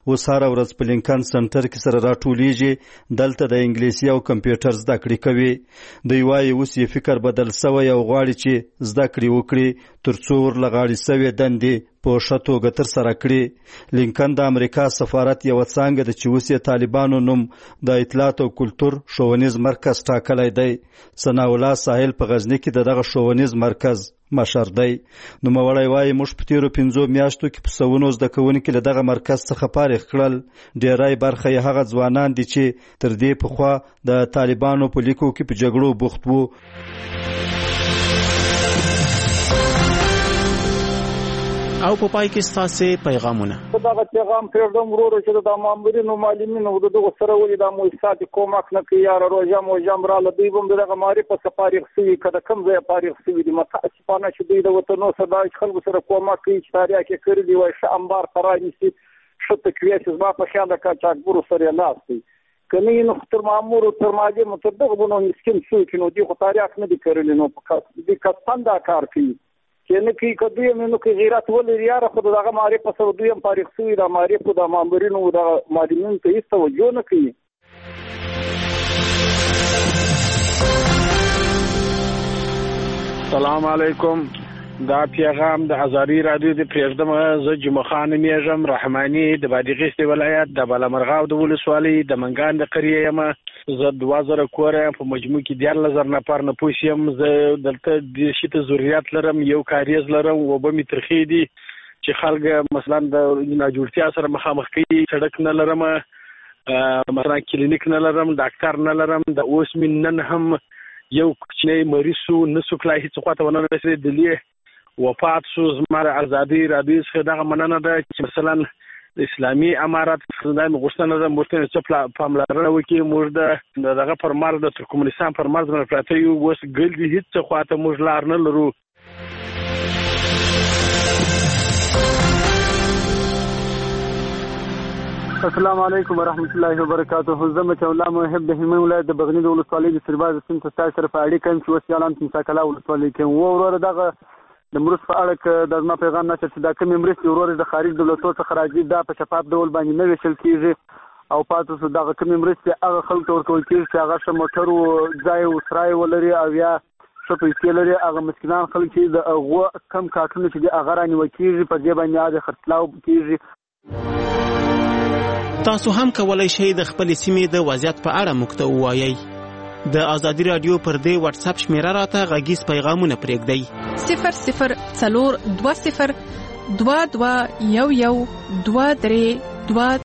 اوس هره ورځ په لینکن سنټر کې سره راټولیږي، دلته د انګلیسي او کمپیوټر زده کړې کوي. دوی وایي اوس یې فکر بدل سوی او غواړي چې زده کړې وکړي ترڅو ورلغاړې سوې دندې په ښه توګه ترسره کړي. لینکن د امریکا سفارت یوه څانګه ده چې اوس یې طالبانو نوم د اطلاعات او کلتور ښوونیز مرکز ټاکلی دی. ثناء الله ساحل په غزني کې دغه ښوونیز مرکز مشر دی. نوموړی وایي موږ په تېرو 5 میاشتو کې په سوونو زده کوونکي له دغه مرکز څخه فارغ کړل. ډېری برخه یې هغه ځوانان دي چې تر دې پخوا د طالبانو په لیکو کې په جګړو بوخت وو. او په پای کې ستاسو پیغامونه. دا پیغام پرېږدم ورور چې د مامورینو معلمینو دغه سره ولې د مؤسسات کومک نه کوي. یاره روژه موجم راله دوی به دغه معرفت څخه فارغ شوي که د کوم ځایه فارغ شوي دي. متاسفانه چې دوی د وطنو سره د خلکو سره کومک کوي چې تاریخ یې کړي دي وایي ښه انبار ته رانیسي ښه تقویه چې زما په خیال د قاچاقبرو سره یې لاس دی. که نه نو تر مامورو تر معلمو تر دغه به نو مسکین څوک نو دوی خو تاریخ نه دي کړلی نو دوی قصدن دا کار کوي چې نه کوي. که دوی هم نو که غیرت ولري یاره خو د دغه معرفت سره دوی هم فارغ شوي د معرفو د مامورینو د معلمینو ته هېڅ توجه نه کوي. سلام علیکم. دا پیغام د ازادي رادیو د پرېږدم. زه جمعه خان نومېږم، رحماني د بادغیس ولایت د بالامرغاو د ولسوالۍ د منګان د قریې یم. زه 2000 کوره یم، په مجموع کې 14000 نفر نفوس یم. زه دلته د شته ضرورت لرم، یو کاریز لرم، اوبه مې ترخې دي چې خلک مثلا د ناجوړتیا سره مخامخ کوي. سړک نه لرم، مثلا کلینیک نه لرم، ډاکټر نه لرم. د اوس مې نن هم یو کوچنی مریض شو، نه سوکلای هېڅ خواته ونه رسېدلی، وفات شو. زما د ازادي رادیو څخه دغه مننه ده چې مثلا د اسلامي امارت د غوښتنه ده موږ ته څه پاملرنه وکړي. موږ د دغه پر مرز د ترکمنستان پر مرز باندې پراته یو، اوس ګل دي هېڅ خواته موږ لار نه لرو. السلام علیکم ورحمت الله وبرکاته. زه مچ الله محب د هلمند ولایت د بغنی د ولسوالۍ د سرباز سیمې ته ستاسو سره په اړیکه یم چې اوس یالان تمسا کلا ولسوالۍ کې و. وروره دغه د مرستې په اړه که د زما پیغام نشته چې دا کومې مرستې وروره د خارج دولتو څخه راځي دا په شفاف ډول باندې نه ویشل کېږي او پاتې شو دغه کومې مرستې هغه خلکو ته ورکول کېږي چې هغه ښه موټر و ځای و سرای ولري او یا ښه پیسې لري. هغه مسکینان خلک چې د هغو کم کارټونه چې دي هغه رانیول کېږي، په دې باندې د خرڅلاو کېږي. تاسو هم کولای شئ د خپل سیمې د وضعیت په اړه موږ ته ووایئ. د ازادي رادیو پر دې واتس اپ شمیره راته غږیز پیغامونه پرېږدئ. 00 420 22 11 23